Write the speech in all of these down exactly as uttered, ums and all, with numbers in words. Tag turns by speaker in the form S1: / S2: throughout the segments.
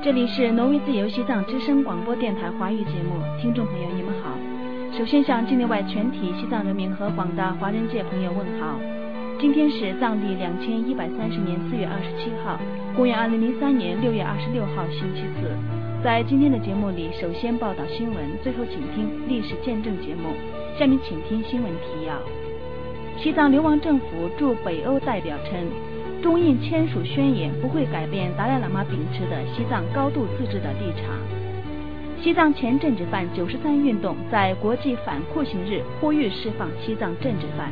S1: 这里是挪威自由西藏之声广播电台华语节目，听众朋友你们好。首先向境内外全体西藏人民和广大华人界朋友问好。今天是藏历两千一百三十年四月二十七号，公元二零零三年六月二十六号星期四。在今天的节目里，首先报道新闻，最后请听历史见证节目。下面请听新闻提要。西藏流亡政府驻北欧代表称，中印签署宣言不会改变达赖喇嘛秉持的西藏高度自治的立场。西藏前政治犯九十三运动在国际反酷刑日呼吁释放西藏政治犯。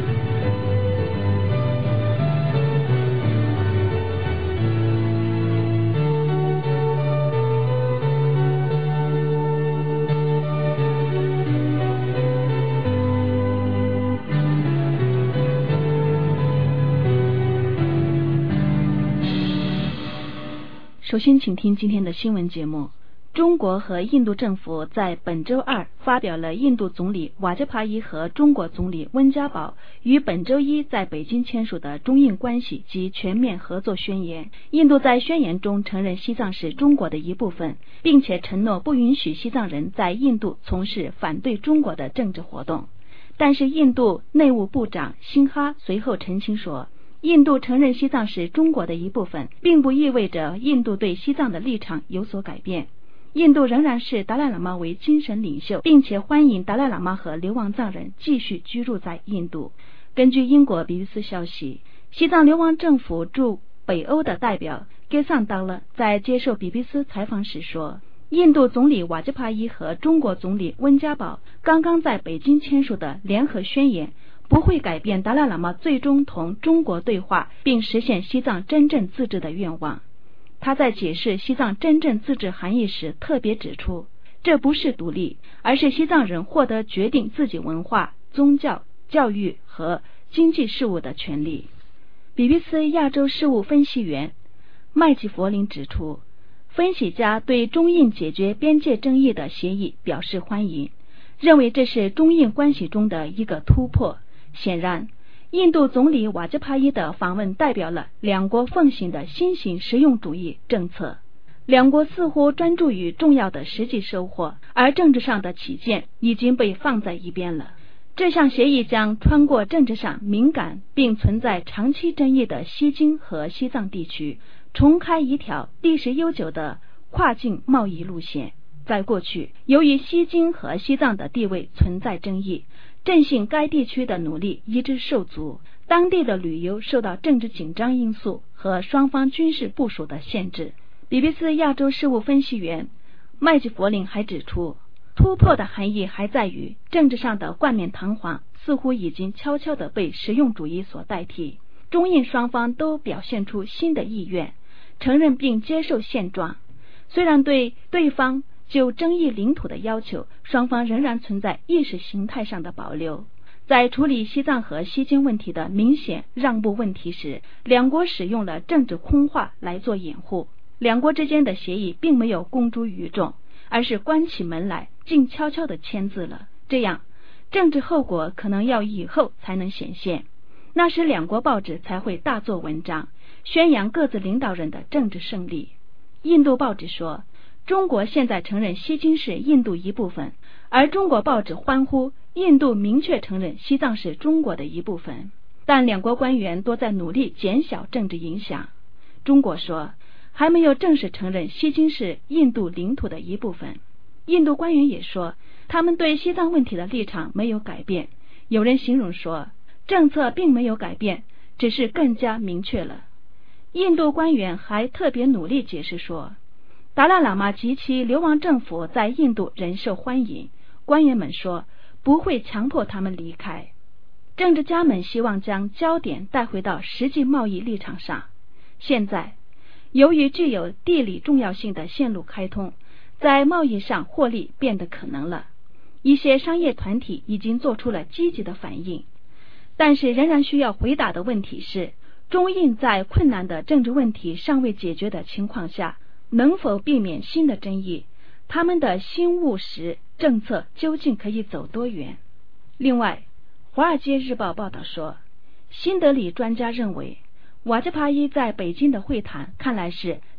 S1: 首先请听今天的新闻节目。中国和印度政府在本周二发表了印度总理瓦加帕伊和中国总理温家宝于本周一在北京签署的中印关系及全面合作宣言。印度在宣言中承认西藏是中国的一部分，并且承诺不允许西藏人在印度从事反对中国的政治活动。但是印度内务部长辛哈随后澄清说，印度承认西藏是中国的一部分，并不意味着印度对西藏的立场有所改变。印度仍然视达赖喇嘛为精神领袖，并且欢迎达赖喇嘛和流亡藏人继续居住在印度。根据英国 B B C 消息，西藏流亡政府驻北欧的代表 Gesan Dala 在接受 B B C 采访时说，印度总理瓦加帕伊和中国总理温家宝刚刚在北京签署的联合宣言不会改变达赖喇嘛最终同中国对话并实现西藏真正自治的愿望。他在解释西藏真正自治含义时特别指出，这不是独立，而是西藏人获得决定自己文化、宗教、教育和经济事务的权利。 B B C 亚洲事务分析员麦吉佛林指出，分析家对中印解决边界争议的协议表示欢迎，认为这是中印关系中的一个突破。显然，印度总理瓦加帕伊的访问代表了两国奉行的新型实用主义政策。两国似乎专注于重要的实际收获，而政治上的起见已经被放在一边了。这项协议将穿过政治上敏感并存在长期争议的西京和西藏地区，重开一条历史悠久的跨境贸易路线。在过去，由于西京和西藏的地位存在争议，振兴该地区的努力一直受阻，当地的旅游受到政治紧张因素和双方军事部署的限制。 B B C 亚洲事务分析员麦吉佛林还指出，突破的含义还在于政治上的冠冕堂皇似乎已经悄悄地被实用主义所代替。中印双方都表现出新的意愿，承认并接受现状。虽然对对方就争议领土的要求，双方仍然存在意识形态上的保留。在处理西藏和西京问题的明显让步问题时，两国使用了政治空话来做掩护。两国之间的协议并没有公诸于众，而是关起门来静悄悄地签字了。这样，政治后果可能要以后才能显现，那时两国报纸才会大做文章，宣扬各自领导人的政治胜利。印度报纸说，中国现在承认西京是印度一部分，而中国报纸欢呼印度明确承认西藏是中国的一部分。但两国官员都在努力减小政治影响。中国说，还没有正式承认西京是印度领土的一部分。印度官员也说，他们对西藏问题的立场没有改变。有人形容说，政策并没有改变，只是更加明确了。印度官员还特别努力解释说，达赖喇嘛及其流亡政府在印度仍受欢迎，官员们说不会强迫他们离开。政治家们希望将焦点带回到实际贸易立场上。现在，由于具有地理重要性的线路开通，在贸易上获利变得可能了。一些商业团体已经做出了积极的反应，但是仍然需要回答的问题是，中印在困难的政治问题尚未解决的情况下，能否避免新的争议？他们的新务实政策究竟可以走多远？另外，《华尔街日报》报道说，新德里专家认为，瓦加帕伊在北京的会谈看来是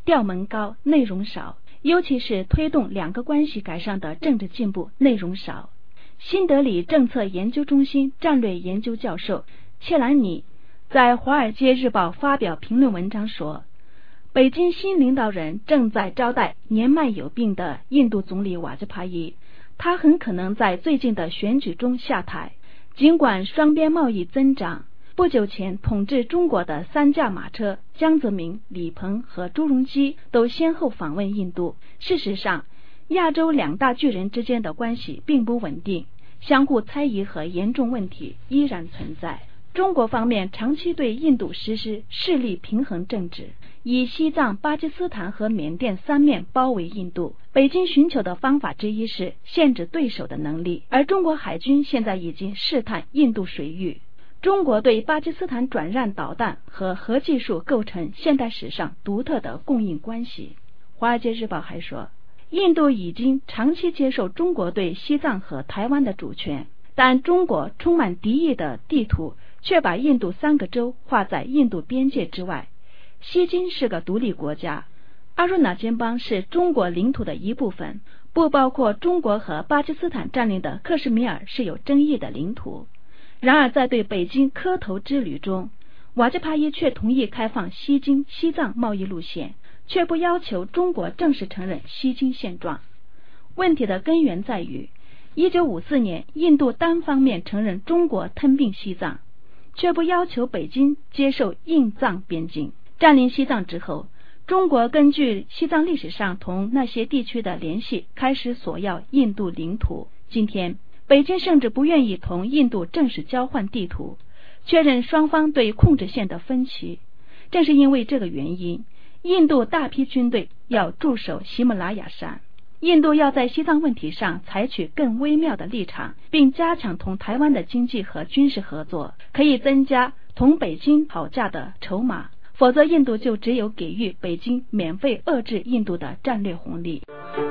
S1: 调门高，内容少，尤其是推动两个关系改善的政治进步内容少。新德里政策研究中心战略研究教授切兰尼在《华尔街日报》发表评论文章说，北京新领导人正在招待年迈有病的印度总理瓦吉帕伊，他很可能在最近的选举中下台。尽管双边贸易增长，不久前统治中国的三驾马车江泽民、李鹏和朱镕基都先后访问印度。事实上，亚洲两大巨人之间的关系并不稳定，相互猜疑和严重问题依然存在。中国方面长期对印度实施势力平衡政治，以西藏、巴基斯坦和缅甸三面包围印度。北京寻求的方法之一是限制对手的能力，而中国海军现在已经试探印度水域。中国对巴基斯坦转让导弹和核技术构成现代史上独特的供应关系。华尔街日报还说，印度已经长期接受中国对西藏和台湾的主权，但中国充满敌意的地图却把印度三个州划在印度边界之外。西京是个独立国家，阿鲁纳坚邦是中国领土的一部分，不包括中国和巴基斯坦占领的克什米尔是有争议的领土。然而在对北京磕头之旅中，瓦吉帕伊却同意开放西京、西藏贸易路线，却不要求中国正式承认西京现状。问题的根源在于一九五四年印度单方面承认中国吞并西藏，却不要求北京接受印藏边境。占领西藏之后，中国根据西藏历史上同那些地区的联系，开始索要印度领土。今天北京甚至不愿意同印度正式交换地图，确认双方对控制线的分歧。正是因为这个原因，印度大批军队要驻守喜马拉雅山。印度要在西藏问题上采取更微妙的立场，并加强同台湾的经济和军事合作，可以增加同北京讨价的筹码，否则印度就只有给予北京免费遏制印度的战略红利。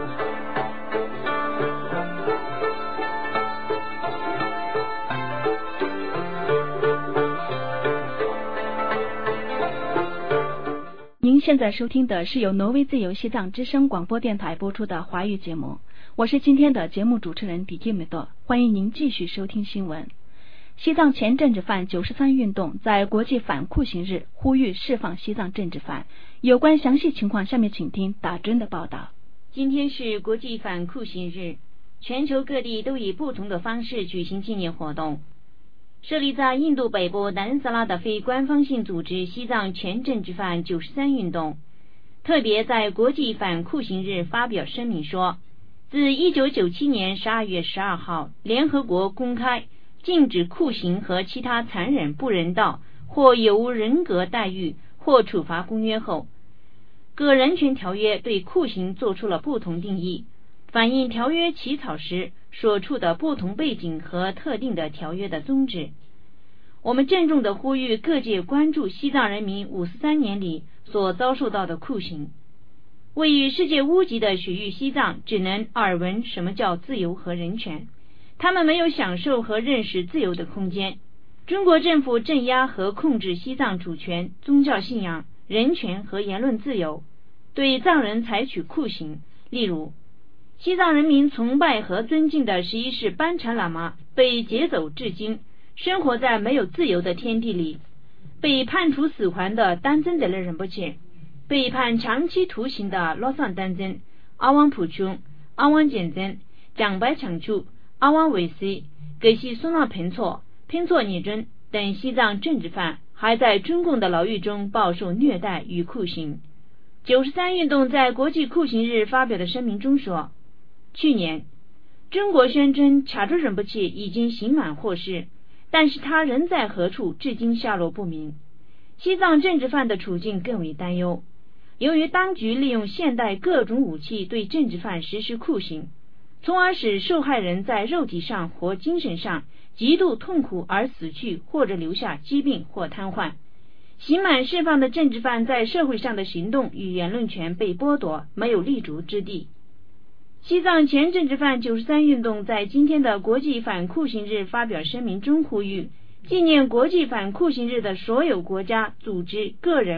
S1: 您现在收听的是由挪威自由西藏之声广播电台播出的华语节目，我是今天的节目主持人迪基米多，欢迎您继续收听新闻。西藏前政治犯九十三运动在国际反酷刑日呼吁释放西藏政治犯，有关详细情况下面请听打针的报道。
S2: 今天是国际反酷刑日，全球各地都以不同的方式举行纪念活动。设立在印度北部南萨拉的非官方性组织西藏全政治犯九十三运动特别在国际反酷刑日发表声明说，自一九九七年十二月十二号联合国公开禁止酷刑和其他残忍、不人道或有无人格待遇或处罚公约后，各人权条约对酷刑做出了不同定义，反映条约起草时所处的不同背景和特定的条约的宗旨。我们郑重地呼吁各界关注西藏人民五十三年里所遭受到的酷刑。位于世界屋脊的雪域西藏只能耳闻什么叫自由和人权，他们没有享受和认识自由的空间。中国政府镇压和控制西藏主权、宗教信仰、人权和言论自由，对藏人采取酷刑。例如，西藏人民崇拜和尊敬的十一世班禅喇嘛被劫走至今，生活在没有自由的天地里。被判处死缓的丹增德勒仁波切，被判长期徒刑的洛桑丹增、阿旺普琼、阿旺简增、长白长处、阿旺韦西、格西苏纳彭措、彭措尼真等西藏政治犯还在中共的牢狱中饱受虐待与酷刑。九十三运动在国际酷刑日发表的声明中说，去年中国宣称卡珠仁波切已经刑满获释，但是他仍在何处至今下落不明。西藏政治犯的处境更为担忧，由于当局利用现代各种武器对政治犯实施酷刑，从而使受害人在肉体上或精神上极度痛苦而死去，或者留下疾病或瘫痪。刑满释放的政治犯在社会上的行动与言论权被剥夺，没有立足之地。西藏前政治犯九十三运动在今天的国际反酷刑日发表声明中呼吁，纪念国际反酷刑日的所有国家、组织、个人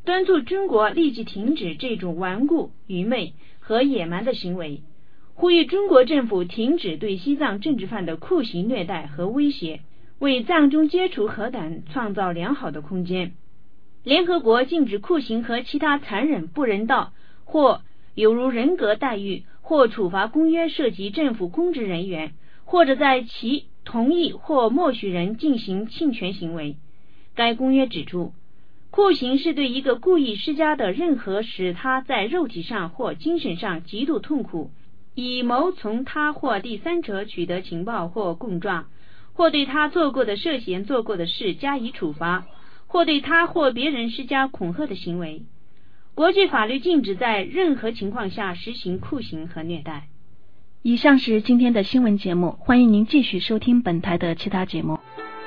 S2: 敦促中国立即停止这种顽固、愚昧和野蛮的行为，呼吁中国政府停止对西藏政治犯的酷刑虐待和威胁，为藏中解除核弹创造良好的空间。联合国禁止酷刑和其他残忍、不人道或有如人格待遇或处罚公约涉及政府公职人员或者在其同意或默许人进行侵权行为。该公约指出，酷刑是对一个故意施加的任何使他在肉体上或精神上极度痛苦，以谋从他或第三者取得情报或供状，或对他做过的涉嫌做过的事加以处罚，或对他或别人施加恐吓的行为。国际法律禁止在任何情况下实行酷刑和虐待。
S1: 以上是今天的新闻节目，欢迎您继续收听本台的其他节目。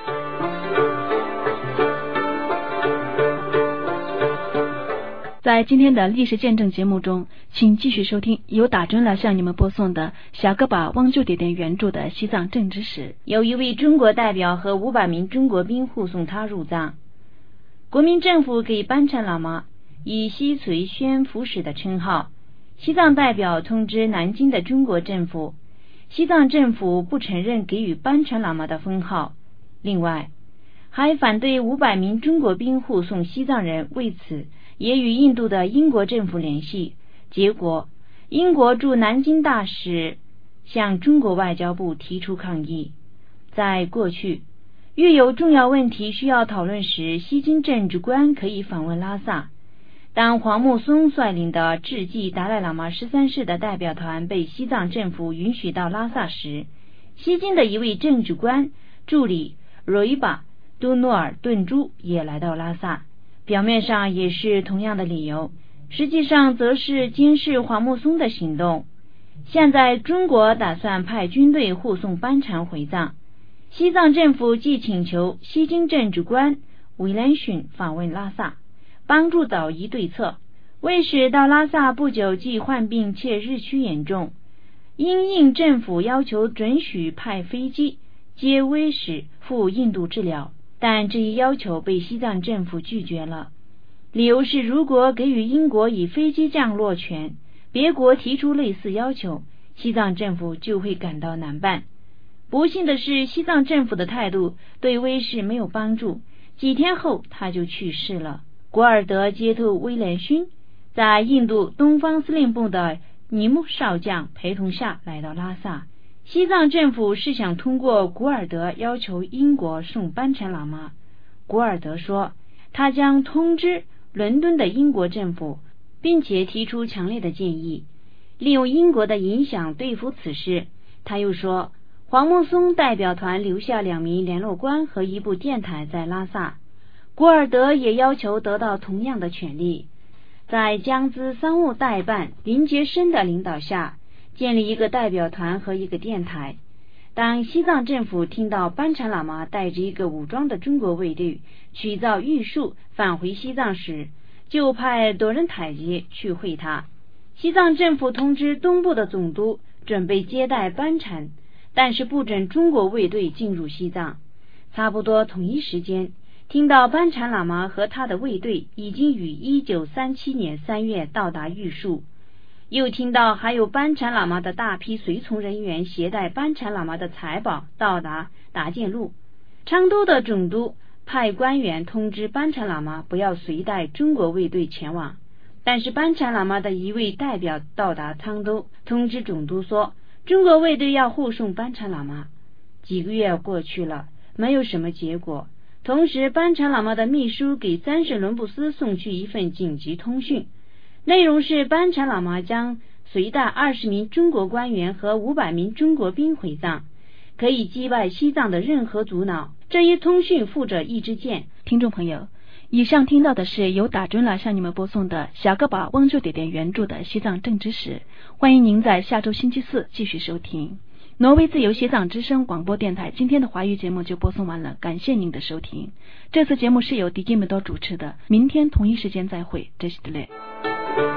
S1: 在今天的历史见证节目中，请继续收听由打针了向你们播送的小个把汪就点点原著的西藏政治史。
S2: 有一位中国代表和五百名中国兵护送他入藏。国民政府给班禅喇嘛以西垂宣抚使的称号。西藏代表通知南京的中国政府，西藏政府不承认给予班禅喇嘛的封号。另外，还反对五百名中国兵护送西藏人，为此也与印度的英国政府联系。结果，英国驻南京大使向中国外交部提出抗议。在过去，遇有重要问题需要讨论时，西京政治官可以访问拉萨。当黄木松率领的智济达赖喇嘛十三世的代表团被西藏政府允许到拉萨时，西京的一位政治官助理瑞巴都诺尔顿珠也来到拉萨，表面上也是同样的理由，实际上则是监视黄木松的行动。现在中国打算派军队护送班禅回藏，西藏政府即请求西京政治官韦兰逊访问拉萨，帮助导移对策。卫使到拉萨不久即患病且日趋严重，因应政府要求准许派飞机接卫使赴印度治疗，但这一要求被西藏政府拒绝了。理由是，如果给予英国以飞机降落权，别国提出类似要求，西藏政府就会感到难办。不幸的是，西藏政府的态度对威士没有帮助，几天后他就去世了。古尔德接头威廉逊在印度东方司令部的尼木少将陪同下来到拉萨。西藏政府是想通过古尔德要求英国送班禅喇嘛。古尔德说，他将通知伦敦的英国政府，并且提出强烈的建议，利用英国的影响对付此事。他又说，黄木松代表团留下两名联络官和一部电台在拉萨。古尔德也要求得到同样的权利，在江孜商务代办林杰生的领导下，建立一个代表团和一个电台。当西藏政府听到班禅喇嘛带着一个武装的中国卫队取造玉树返回西藏时，就派多人台阶去会他。西藏政府通知东部的总督准备接待班禅，但是不准中国卫队进入西藏。差不多同一时间，听到班禅喇嘛和他的卫队已经于一九三七年三月到达玉树，又听到还有班禅喇嘛的大批随从人员携带班禅喇嘛的财宝到达达建路。昌都的总督派官员通知班禅喇嘛不要随带中国卫队前往，但是班禅喇嘛的一位代表到达昌都，通知总督说中国卫队要护送班禅喇嘛。几个月过去了，没有什么结果。同时，班禅喇嘛的秘书给三世伦布斯送去一份紧急通讯，内容是班禅喇嘛将随带二十名中国官员和五百名中国兵回藏，可以击败西藏的任何阻挠。这一通讯附着一支箭。
S1: 听众朋友，以上听到的是由打针了向你们播送的小个把汪就点点原著的西藏政治史，欢迎您在下周星期四继续收听。挪威自由西藏之声广播电台今天的华语节目就播送完了，感谢您的收听。这次节目是由迪基梅多主持的，明天同一时间再会，这是德雷。